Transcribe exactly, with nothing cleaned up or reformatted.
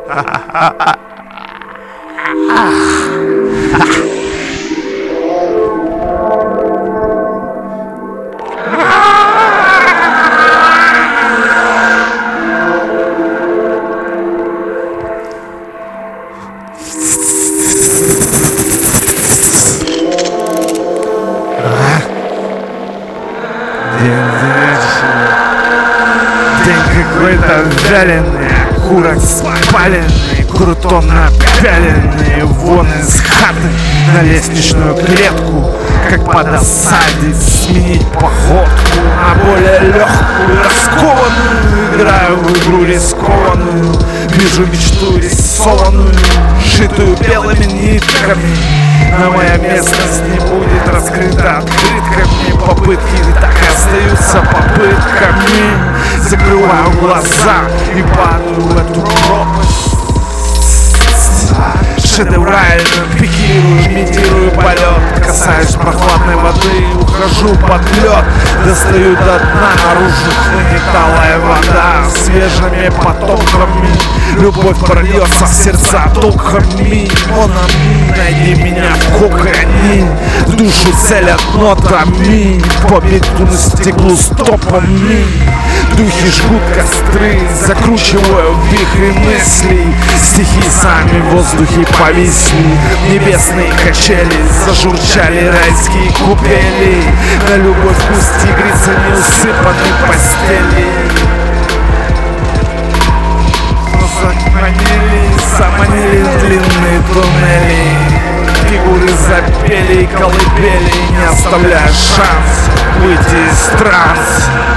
День какой-то вяленый, окурок спаленный, круто напяленный, вон из хаты на лестничную клетку. Как по досаде сменить походку на более легкую, раскованную. Играю в игру рискованную, вижу мечту рисованную, сшитую белыми нитками. Но моя местность не будет раскрыта открытками. Попытки так и остаются попытками. Закрываю глаза и падаю в эту пропасть. Шедеврально пикирую, имитирую полет. Касаюсь прохладной воды, ухожу под лед. Достаю до дна, наружу хлынет талая вода. Свежими потоками любовь прольется в сердца токами. Монами, найди меня в коконе. В душу целят нотами, по бетону стеклу стопами. Духи жгут костры, закручиваю в вихре мыслей. Стихи сами в воздухе повисли, небесные качели, зажурчали райские купели. На любовь вкус тигрицы не усыпанной постели. Заманили, заманили длинные туннели. Фигуры запели и колыбели, не оставляя шанс выйти из транса.